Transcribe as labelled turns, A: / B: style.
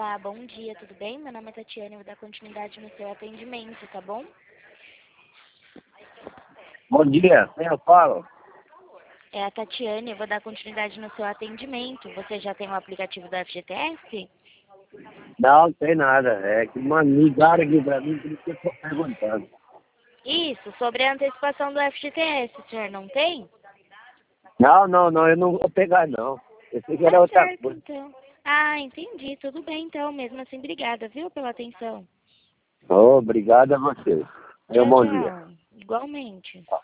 A: Olá, bom dia, tudo bem? Meu nome é Tatiane, eu vou dar continuidade no seu atendimento, tá bom?
B: Bom dia, quem eu falo?
A: É a Tatiane, eu vou dar continuidade no seu atendimento. Você já tem o aplicativo do FGTS?
B: Não, não tem nada. É que ligaram aqui pra mim, por isso que eu tô perguntando.
A: Isso, sobre a antecipação do FGTS, o senhor não tem?
B: Não, eu não vou pegar não. Eu pensei que
A: Tá
B: era outra
A: certo,
B: coisa.
A: então. Ah, entendi, tudo bem então, mesmo assim, obrigada, viu, pela atenção.
B: Obrigado a você. Tenha um
A: Tchau,
B: bom dia.
A: tchau. Igualmente.